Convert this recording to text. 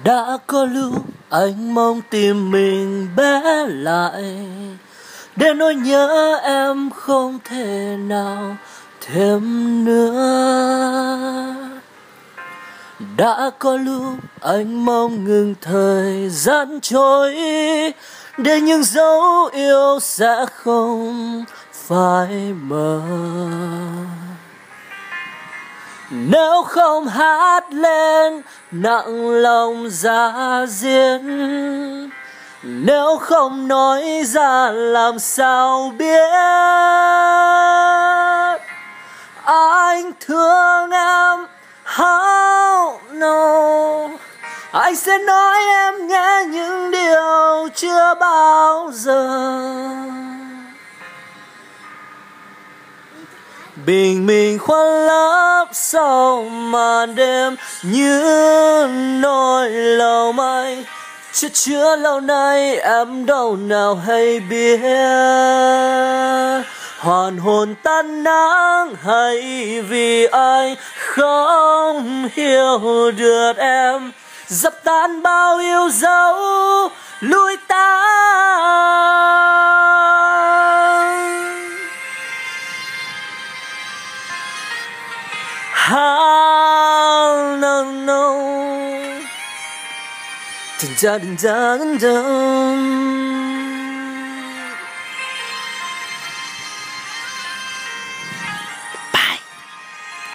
Đã có lúc anh mong tim mình bé lại, để nỗi nhớ em không thể nào thêm nữa. Đã có lúc anh mong ngừng thời gian trôi, để những dấu yêu sẽ không phai mờ. Nếu không hát lên nặng lòng ra diết, nếu không nói ra làm sao biết anh thương em. How no, anh sẽ nói em nghe những điều chưa bao giờ. Bình minh khoan lấp sau màn đêm, như nỗi lòng anh chất chứa lâu nay, em đâu nào hay biết. Hoàn hồn tan nắng hay vì anh không hiểu được em, dập tan bao yêu dấu lui tan. How no no, dun dun dun dun.